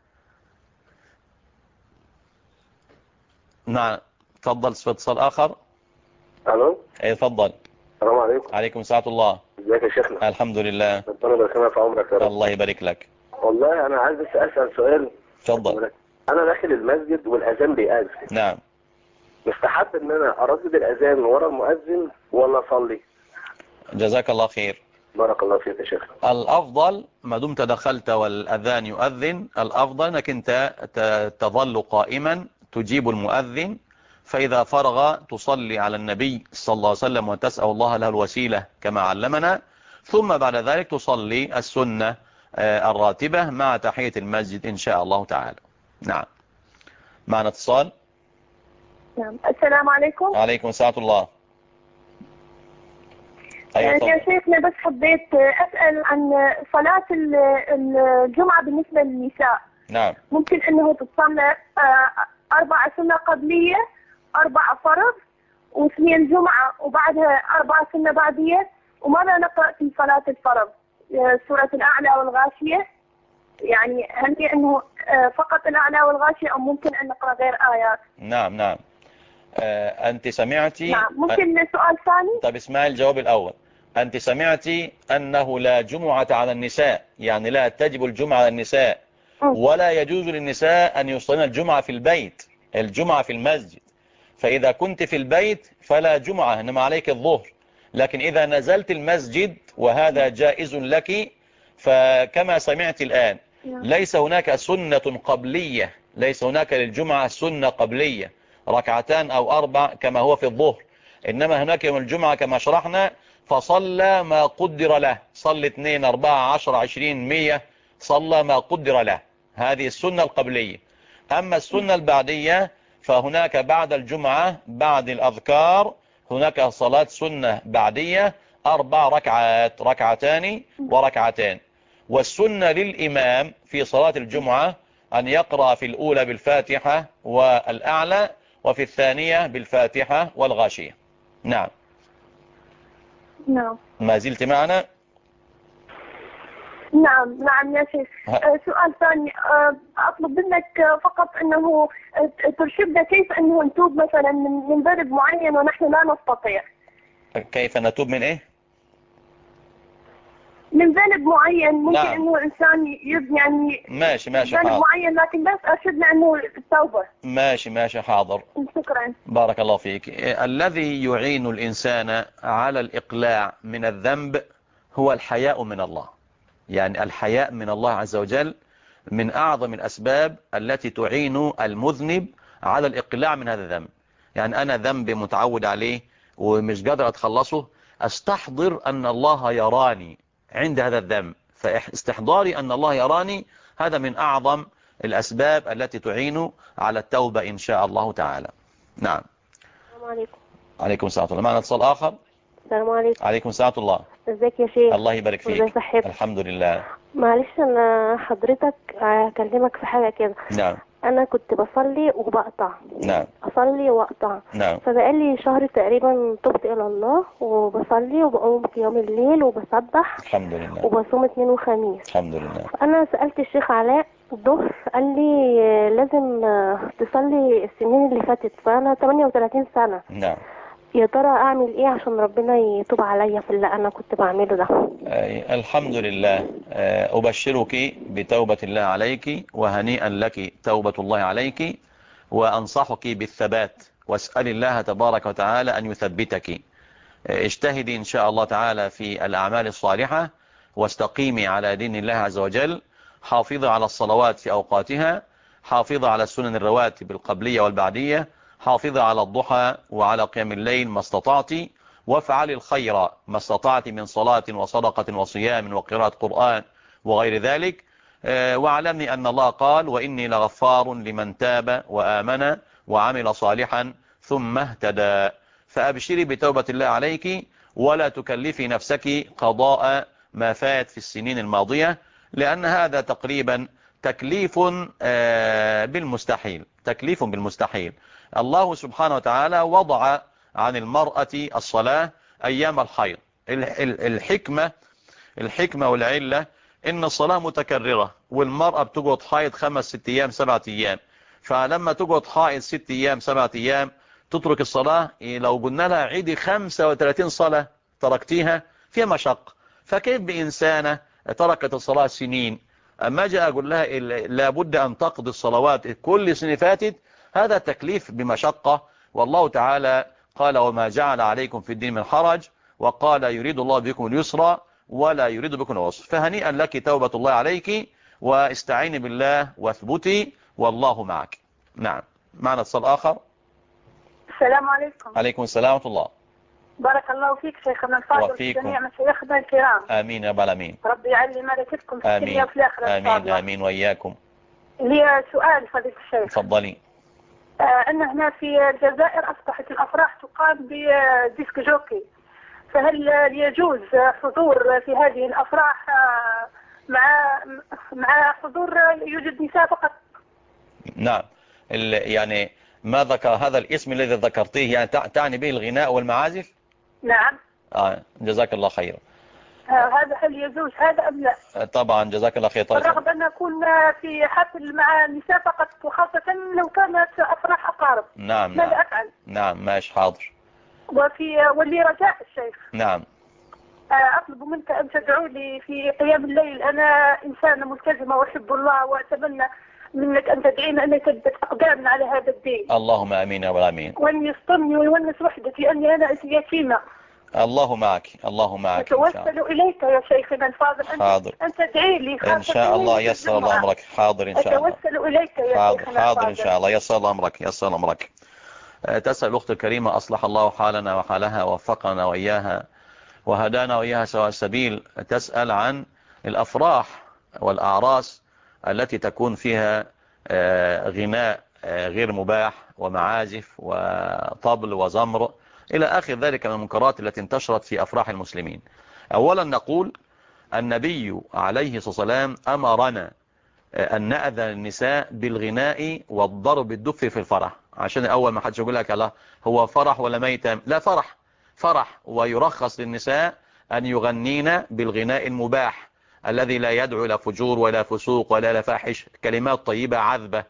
نعم. تفضل. اتصال اخر. الو. ايه تفضل. السلام عليكم. عليكم السلام ورحمة الله. ازيك يا شيخنا؟ الحمد لله. ربنا يبارك في عمرك يا رب. الله يبارك لك. والله انا عايز بس اسال سؤال. تفضل. انا داخل المسجد والاذان بيأذن. نعم. مستحب ان انا اردد الاذان ورا المؤذن ولا اصلي؟ جزاك الله خير. بارك الله فيك يا شيخ. الافضل ما دمت دخلت والاذان يؤذن، الافضل انك انت تظل قائما تجيب المؤذن، فإذا فرغ تصلي على النبي صلى الله عليه وسلم وتسأل الله له الوسيلة كما علمنا، ثم بعد ذلك تصلي السنة الراتبة مع تحية المسجد إن شاء الله تعالى. نعم. معنا اتصال. نعم. السلام عليكم. عليكم السلام ورحمة الله. أيوة يا شيخنا، بس حبيت أسأل عن صلاة الجمعة بالنسبة للنساء. نعم. ممكن أنه تتصلى أربع سنة قبلية، أربع فرض، واثنين جمعة، وبعدها أربع سنة بعدية، وماذا نقرأ في صلاة الفرض؟ سورة الأعلى والغاشية، يعني هل هي أنه فقط الأعلى والغاشية أو ممكن أن نقرأ غير آيات؟ نعم نعم. آه أنت سمعتي. نعم. ممكن أ... سؤال ثاني؟ طب اسمعي الجواب الأول. أنت سمعتي أنه لا جمعة على النساء، يعني لا تجب الجمعة على النساء، ولا يجوز للنساء أن يصلين الجمعة في البيت، الجمعة في المسجد. فإذا كنت في البيت فلا جمعة، إنما عليك الظهر. لكن إذا نزلت المسجد وهذا جائز لك، فكما سمعت الآن ليس هناك سنة قبلية، ليس هناك للجمعة سنة قبلية ركعتان أو أربع كما هو في الظهر، إنما هناك يوم الجمعة كما شرحنا فصلى ما قدر له، صلى اثنين أربعة عشر عشرين مية، صلى ما قدر له، هذه السنة القبلية. أما السنة البعدية فهناك بعد الجمعة بعد الأذكار هناك صلاة سنة بعدية أربع ركعات، ركعتان وركعتان. والسنة للإمام في صلاة الجمعة أن يقرأ في الأولى بالفاتحة والأعلى، وفي الثانية بالفاتحة والغاشية. نعم. نعم. ما زلت معنا؟ نعم نعم يا شيخ. أه سؤال ثاني، أه أطلب منك فقط أنه ترشدنا كيف أنه نتوب مثلا من ذنب معين ونحن لا نستطيع. كيف نتوب من إيه؟ من ذنب معين ممكن. نعم. أنه إنسان يذنب يعني ماشي ماشي ذنب معين، لكن بس أرشدنا أنه التوبة. ماشي ماشي حاضر. شكرا. بارك الله فيك. الذي يعين الإنسان على الإقلاع من الذنب هو الحياء من الله، يعني الحياء من الله عز وجل من أعظم الأسباب التي تعين المذنب على الإقلاع من هذا الذنب. يعني أنا ذنب متعود عليه ومش قادر أتخلصه، أستحضر أن الله يراني عند هذا الذنب، فاستحضاري أن الله يراني هذا من أعظم الأسباب التي تعين على التوبة إن شاء الله تعالى. نعم. السلام عليكم. عليكم السلام ورحمة الله. معنا اتصال آخر. السلام عليكم. عليكم السلام ورحمة الله. ازيك يا شيخ؟ الله يبارك فيك. ازي صحتك؟ الحمد لله. معلش انا حضرتك اكلمك في حاجة كده. نعم. انا كنت بصلي وبقطع. نعم. اصلي واقطع. نعم. فبقالي شهر تقريبا تبت الى الله وبصلي وبقوم في يوم الليل وبسبح. الحمد لله. وبصوم اثنين وخميس. الحمد لله. انا سألت الشيخ علاء الظهر قال لي لازم تصلي السنين اللي فاتت، فانا ثمانية وثلاثين سنة. نعم. يا ترى اعمل ايه عشان ربنا يتوب عليا في اللي انا كنت بعمله ده؟ آه الحمد لله. آه أبشرك بتوبة الله عليك، وهنيئا لك توبة الله عليك، وأنصحك بالثبات، واسأل الله تبارك وتعالى أن يثبتك. آه اجتهدي إن شاء الله تعالى في الأعمال الصالحة، واستقيمي على دين الله عز وجل، حافظي على الصلوات في أوقاتها، حافظي على السنن الرواتب القبلية والبعدية، حافظي على الضحى وعلى قيام الليل ما استطعت، وافعلي الخير ما استطعت من صلاة وصدقة وصيام وقراءة قرآن وغير ذلك. واعلمي أن الله قال: وإني لغفار لمن تاب وآمن وعمل صالحا ثم اهتدى. فأبشري بتوبة الله عليك، ولا تكلفي نفسك قضاء ما فات في السنين الماضية، لأن هذا تقريبا تكليف بالمستحيل، تكليف بالمستحيل. الله سبحانه وتعالى وضع عن المرأة الصلاة أيام الحيض. الحكمة الحكمة والعلة إن الصلاة متكررة، والمرأة بتقعد حائض خمس ست أيام سبعة أيام، فلما تقعد حائض ست أيام سبعة أيام تترك الصلاة، لو قلنا لها عيدي خمسة وثلاثين صلاة تركتيها فيها مشق. فكيف بإنسانة تركت الصلاة سنين أما جاء أقول لها لابد أن تقضي الصلوات كل سنة فاتت؟ هذا تكليف بمشقة. والله تعالى قال: وما جعل عليكم في الدين من حرج، وقال: يريد الله بكم اليسر ولا يريد بكم العسر. فهنيئا لك توبة الله عليك، واستعيني بالله واثبتي والله معك. نعم. معنا اتصال آخر. السلام عليكم. عليكم السلام ورحمة الله. بارك الله فيك شيخنا الفاضل وجميع مشايخنا الكرام. آمين يا رب العالمين. ربي يعلي ملكتكم في الدنيا وفي الآخرة. آمين آمين وإياكم. لي سؤال فضيلة الشيخ. تفضلي. آه أن هنا في الجزائر أصبحت الأفراح تقام بديسك جوكي، فهل يجوز حضور في هذه الأفراح مع مع حضور يوجد نساء فقط؟ نعم. يعني ما ذكر هذا الاسم الذي ذكرتيه، يعني تعني به الغناء والمعازف؟ نعم. آه جزاك الله خير. هذا هل يجوز هذا أم لا؟ طبعا جزاك الله خير. طيب بالرغم أن أكون في حفل مع النساء فقط، وخاصة لو كانت أفراح أقارب. نعم. ماذا نعم. أفعل؟ نعم ماشي حاضر. وفي ولي رجاء الشيخ. نعم. أطلب منك أن تدعو لي في قيام الليل. أنا إنسانة ملتزمة وأحب الله، وأتمنى منك أن تدعينا أن يثبت أقدامنا على هذا الدين. اللهم آمين يا رب العالمين. وأن يسطني ويونس وحدتي، أني أنا يتيمة. الله معك. الله معك. أتوسل إليك يا شيخنا الفاضل حاضر. أن تدعي لي إن شاء الله يسر الله أمرك. حاضر إن شاء الله. أتوسل إليك يا حاضر. شيخنا حاضر الفاضل. إن شاء الله يسر الله أمرك. يسر الله أمرك. تسأل الأخت الكريمة أصلح الله حالنا وحالها، ووفقنا وإياها وهدانا وإياها سواء السبيل، تسأل عن الأفراح والأعراس التي تكون فيها غناء غير مباح ومعازف وطبل وزمر إلى آخر ذلك من المنكرات التي انتشرت في أفراح المسلمين. أولا نقول النبي عليه الصلاة والسلام أمرنا أن نأذن النساء بالغناء والضرب الدف في الفرح، عشان أول ما حدش يقول لك الله هو فرح ولا ميتم، لا فرح فرح. ويرخص للنساء أن يغنين بالغناء المباح الذي لا يدعو إلى فجور ولا فسوق ولا إلى فاحش، كلمات طيبة عذبة،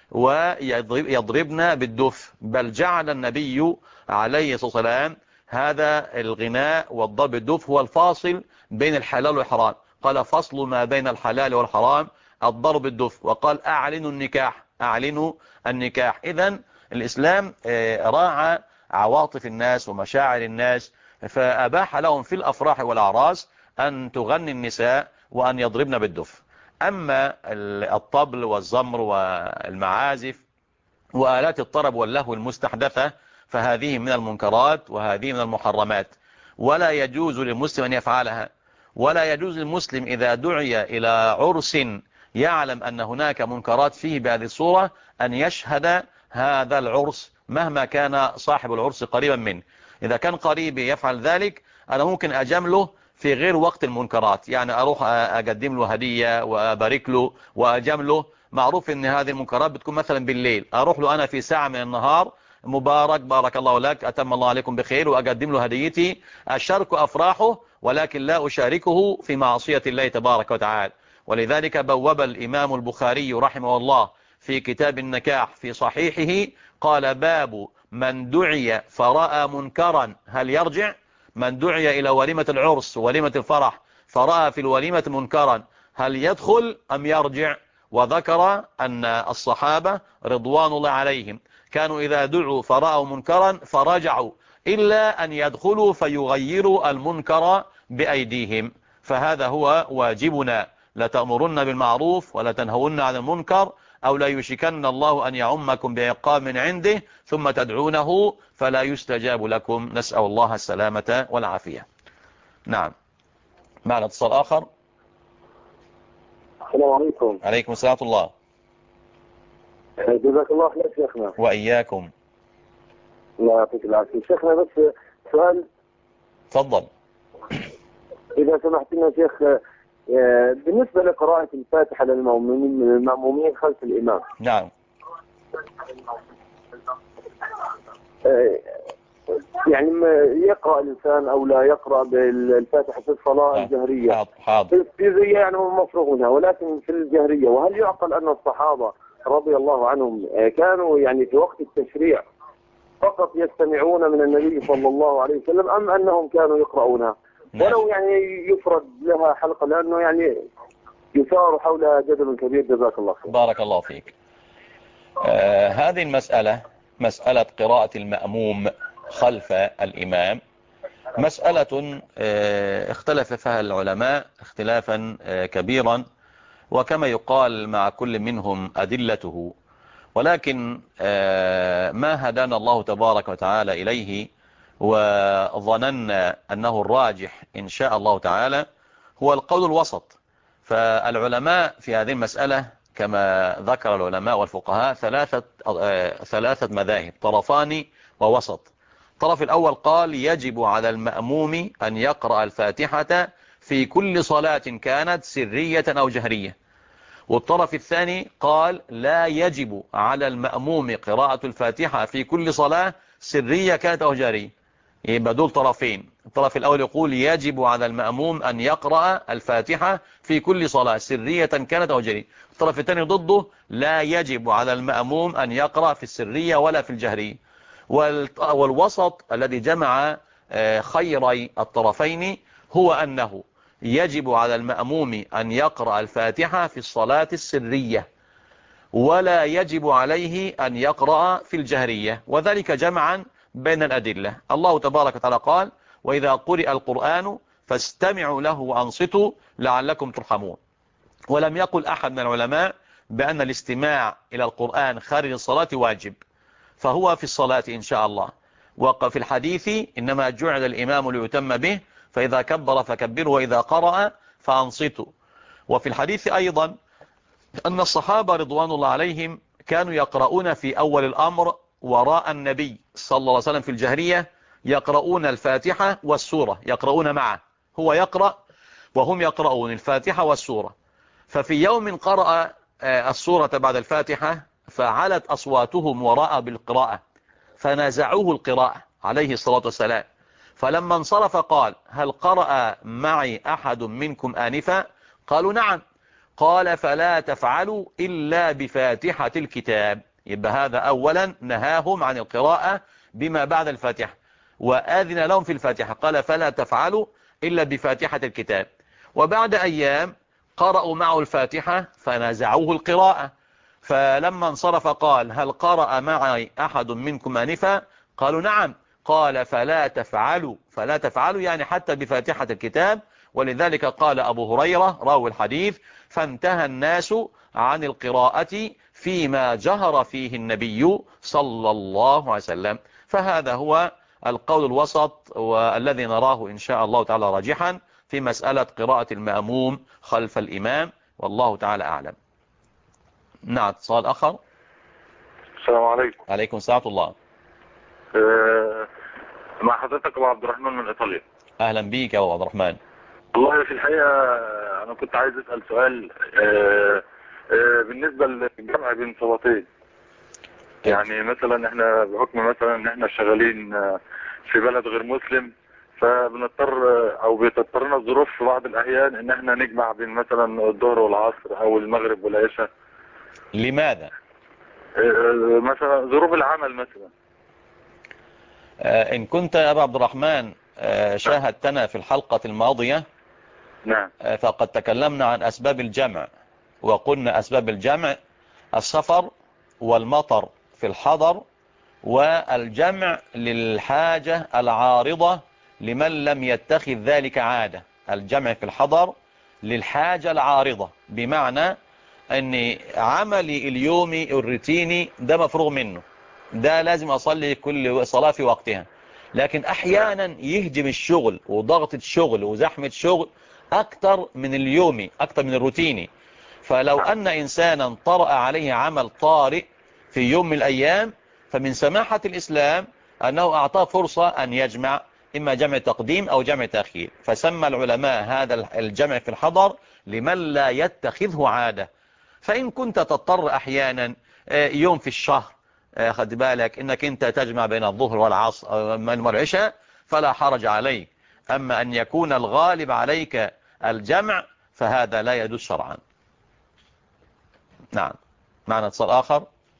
ويضربن بالدف. بل جعل النبي عليه الصلاة والسلام هذا الغناء والضرب بالدف هو الفاصل بين الحلال والحرام. قال: فصل ما بين الحلال والحرام الضرب بالدف. وقال: أعلنوا النكاح، أعلنوا النكاح. إذن الإسلام راعى عواطف الناس ومشاعر الناس، فأباح لهم في الأفراح والأعراس أن تغني النساء وأن يضربن بالدف. أما الطبل والزمر والمعازف وآلات الطرب واللهو المستحدثة فهذه من المنكرات وهذه من المحرمات، ولا يجوز للمسلم أن يفعلها. ولا يجوز للمسلم إذا دعي إلى عرس يعلم أن هناك منكرات فيه بهذه الصورة أن يشهد هذا العرس مهما كان صاحب العرس قريبا منه. إذا كان قريبي يفعل ذلك أنا ممكن أجامله في غير وقت المنكرات، يعني أروح أقدم له هدية وأبارك له وأجامله. معروف أن هذه المنكرات بتكون مثلا بالليل، أروح له أنا في ساعة من النهار مبارك بارك الله لك أتم الله عليكم بخير، وأقدم له هديتي أشارك أفراحه ولكن لا أشاركه في معصية الله تبارك وتعالى. ولذلك بوب الإمام البخاري رحمه الله في كتاب النكاح في صحيحه قال: باب من دعي فرأى منكرا هل يرجع؟ من دعي إلى وليمة العرس وليمة الفرح فرأى في الوليمة منكرا هل يدخل أم يرجع؟ وذكر أن الصحابة رضوان الله عليهم كانوا إذا دعوا فرأوا منكرا فرجعوا إلا أن يدخلوا فيغيروا المنكر بأيديهم. فهذا هو واجبنا، لتأمرن بالمعروف ولا تنهون عن المنكر أو لا يشكن الله أن يعمكم بعقاب من عنده ثم تدعونه فلا يستجاب لكم. نسأل الله السلامة والعافية. نعم، معنا اتصال آخر. السلام عليكم. عليكم السلام الله. جزاك الله خير شيخنا. وإياكم. الله يعطيك العافية شيخنا. بس سؤال. تفضل. إذا سمحت لنا شيخ، بالنسبة لقراءة الفاتحة للمأمومين المأمومين خلف الإمام. نعم. يعني يقرأ الإنسان أو لا يقرأ بالفاتحة في الصلاة الجهرية. حاضر حاضر. في زي يعني مفروغ منها، ولكن في الجهرية. وهل يعقل أن الصحابة رضي الله عنهم كانوا يعني في وقت التشريع فقط يستمعون من النبي صلى الله عليه وسلم أم أنهم كانوا يقرؤونها؟ ولو يعني يفرد لها حلقة، لأنه يعني يثار حولها جدل كبير. جزاك الله خير. بارك الله فيك. آه هذه المسألة مسألة قراءة المأموم خلف الإمام مسألة آه اختلف فيها العلماء اختلافا آه كبيرا، وكما يقال مع كل منهم أدلته، ولكن آه ما هدانا الله تبارك وتعالى إليه وظننا أنه الراجح إن شاء الله تعالى هو القول الوسط. فالعلماء في هذه المسألة كما ذكر العلماء والفقهاء ثلاثة, آه ثلاثة مذاهب، طرفان ووسط. الطرف الأول قال يجب على المأموم أن يقرأ الفاتحة في كل صلاة كانت سرية أو جهرية. والطرف الثاني قال لا يجب على المأموم قراءة الفاتحة في كل صلاة سرية كانت أو جهرية. يبقى دول طرفين. الطرف الأول يقول يجب على المأموم أن يقرأ الفاتحة في كل صلاة سرية كانت أو جهرية. الطرف الثاني ضده لا يجب على المأموم أن يقرأ في السرية ولا في الجهرية. والوسط الذي جمع خيري الطرفين هو أنه يجب على المأموم أن يقرأ الفاتحة في الصلاة السرية ولا يجب عليه أن يقرأ في الجهرية، وذلك جمعا بين الأدلة. الله تبارك وتعالى قال وإذا قرئ القرآن فاستمعوا له وأنصتوا لعلكم ترحمون. ولم يقل أحد من العلماء بأن الاستماع إلى القرآن خارج الصلاة واجب، فهو في الصلاة إن شاء الله. وفي الحديث إنما جعل الإمام ليتم به فإذا كبر فكبروا وإذا قرأ فأنصتوا. وفي الحديث أيضا أن الصحابة رضوان الله عليهم كانوا يقرؤون في أول الأمر وراء النبي صلى الله عليه وسلم في الجهرية، يقرؤون الفاتحة والسورة، يقرؤون معه، هو يقرأ وهم يقرؤون الفاتحة والسورة. ففي يوم قرأ السورة بعد الفاتحة فعلت أصواتهم وراء بالقراءة فنازعوه القراءة عليه الصلاة والسلام. فلما انصرف قال هل قرأ معي أحد منكم آنفا؟ قالوا نعم. قال فلا تفعلوا إلا بفاتحة الكتاب. يبقى هذا أولا نهاهم عن القراءة بما بعد الفاتحة وآذن لهم في الفاتحة، قال فلا تفعلوا إلا بفاتحة الكتاب. وبعد أيام قرأوا معه الفاتحة فنازعوه القراءة، فلما انصرف قال هل قرأ معي أحد منكم آنفا؟ قالوا نعم. قال فلا تفعلوا فلا تفعلوا يعني حتى بفاتحة الكتاب. ولذلك قال أبو هريرة راوي الحديث فانتهى الناس عن القراءة فيما جهر فيه النبي صلى الله عليه وسلم. فهذا هو القول الوسط والذي نراه إن شاء الله تعالى راجحا في مسألة قراءة المأموم خلف الإمام، والله تعالى أعلم. نعم اتصال آخر. السلام عليكم. عليكم السلام ورحمة الله. أه مع حضرتك أبو عبد الرحمن من إيطاليا. أهلا بيك يا أبو عبد الرحمن. والله في الحقيقة أنا كنت عايز أسأل سؤال أه أه بالنسبة للجمع بين صلاتين. يعني مثلا احنا بحكم مثلا ان احنا شغالين في بلد غير مسلم، فبنضطر او بتضطرنا الظروف في بعض الاحيان ان احنا نجمع بين مثلا الظهر والعصر او المغرب والعشاء. لماذا؟ أه مثلا ظروف العمل مثلا. أه ان كنت يا ابو عبد الرحمن أه شاهدتنا في الحلقة الماضية، نعم، أه فقد تكلمنا عن اسباب الجمع، وقلنا اسباب الجمع السفر والمطر في الحضر، والجمع للحاجة العارضة لمن لم يتخذ ذلك عادة. الجمع في الحضر للحاجة العارضة، بمعنى أن عملي اليومي الروتيني ده مفروغ منه، ده لازم أصلي كل صلاة في وقتها، لكن أحيانا يهجم الشغل وضغط الشغل وزحمة الشغل أكتر من اليومي، أكتر من الروتيني. فلو أن إنسانا طرأ عليه عمل طارئ في يوم من الأيام، فمن سماحة الإسلام أنه أعطاه فرصة أن يجمع، إما جمع تقديم أو جمع تأخير. فسمى العلماء هذا الجمع في الحضر لمن لا يتخذه عادة. فإن كنت تضطر أحيانا يوم في الشهر، خد بالك إنك أنت تجمع بين الظهر والعصر والعشاء، فلا حرج عليك. أما أن يكون الغالب عليك الجمع فهذا لا يجوز شرعا. نعم. معنا اتصال آخر.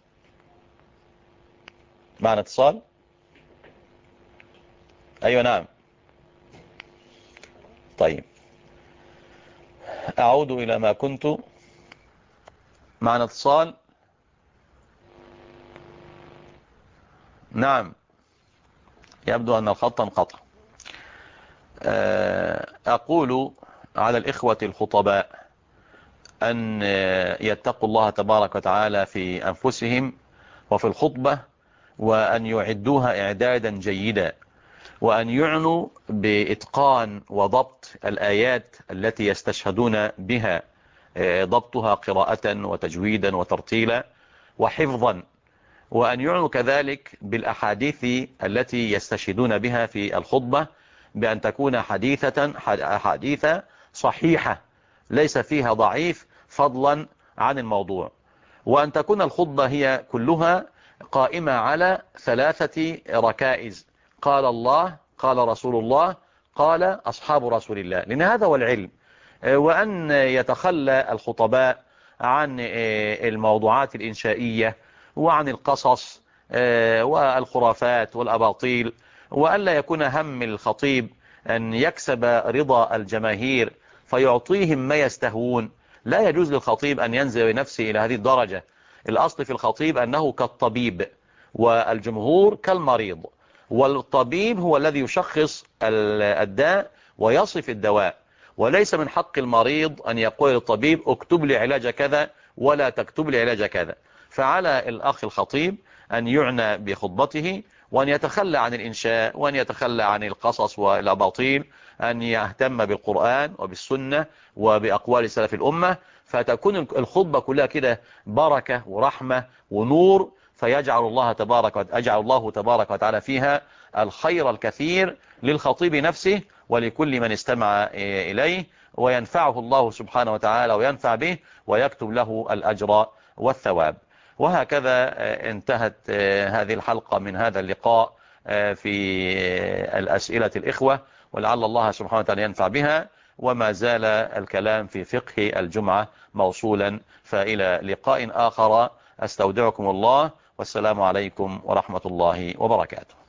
معنا اتصال. أيوة نعم. طيب أعود إلى ما كنت. معنا اتصال. نعم، يبدو أن الخط انقطع. أقول على الإخوة الخطباء أن يتقوا الله تبارك وتعالى في أنفسهم وفي الخطبة، وأن يعدوها إعدادا جيدا، وأن يعنوا بإتقان وضبط الآيات التي يستشهدون بها، ضبطها قراءة وتجويدا وترتيلا وحفظا، وأن يعنوا كذلك بالأحاديث التي يستشهدون بها في الخطبة، بأن تكون حديثة حديثة صحيحة ليس فيها ضعيف فضلا عن الموضوع، وأن تكون الخطبة هي كلها قائمة على ثلاثة ركائز: قال الله، قال رسول الله، قال أصحاب رسول الله، لأن هذا هو العلم. وأن يتخلى الخطباء عن الموضوعات الإنشائية وعن القصص والخرافات والأباطيل، وألا يكون هم الخطيب أن يكسب رضا الجماهير فيعطيهم ما يستهون. لا يجوز للخطيب أن ينزل بنفسه إلى هذه الدرجة. الأصل في الخطيب أنه كالطبيب والجمهور كالمريض، والطبيب هو الذي يشخص الداء ويصف الدواء، وليس من حق المريض أن يقول للطبيب اكتب لي علاج كذا ولا تكتب لي علاج كذا. فعلى الأخ الخطيب أن يعنى بخطبته، وأن يتخلى عن الإنشاء، وأن يتخلى عن القصص والأباطيل، أن يهتم بالقرآن وبالسنة وبأقوال سلف الأمة، فتكون الخطبة كلها كده بركة ورحمة ونور، فيجعل الله تبارك أجعل الله تبارك وتعالى فيها الخير الكثير للخطيب نفسه ولكل من استمع إليه، وينفعه الله سبحانه وتعالى وينفع به ويكتب له الأجر والثواب. وهكذا انتهت هذه الحلقة من هذا اللقاء في الأسئلة الإخوة، ولعل الله سبحانه وتعالى ينفع بها. وما زال الكلام في فقه الجمعة موصولا، فإلى لقاء آخر أستودعكم الله، والسلام عليكم ورحمة الله وبركاته.